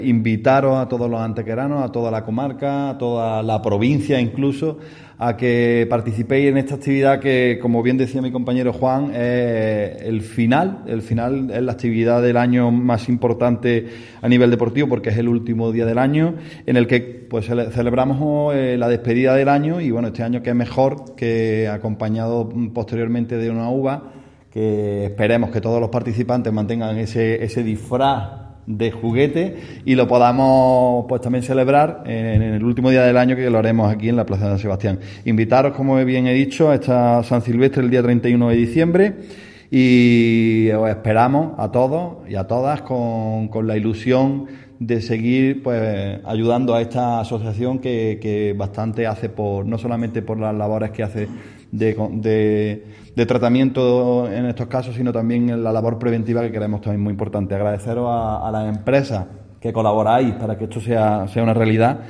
Invitaros a todos los antequeranos, a toda la comarca, a toda la provincia incluso, a que participéis en esta actividad que, como bien decía mi compañero Juan, es el final es la actividad del año más importante a nivel deportivo, porque es el último día del año en el que pues celebramos la despedida del año, y bueno, este año que es mejor, que acompañado posteriormente de una uva, que esperemos que todos los participantes mantengan ese disfraz de juguete y lo podamos pues también celebrar en el último día del año, que lo haremos aquí en la Plaza de San Sebastián. Invitaros, como bien he dicho, a esta San Silvestre el día 31 de diciembre, y os esperamos a todos y a todas con la ilusión de seguir pues ayudando a esta asociación que bastante hace, no solamente por las labores que hace de tratamiento en estos casos, sino también en la labor preventiva, que creemos también muy importante. Agradeceros a las empresas que colaboráis para que esto sea una realidad,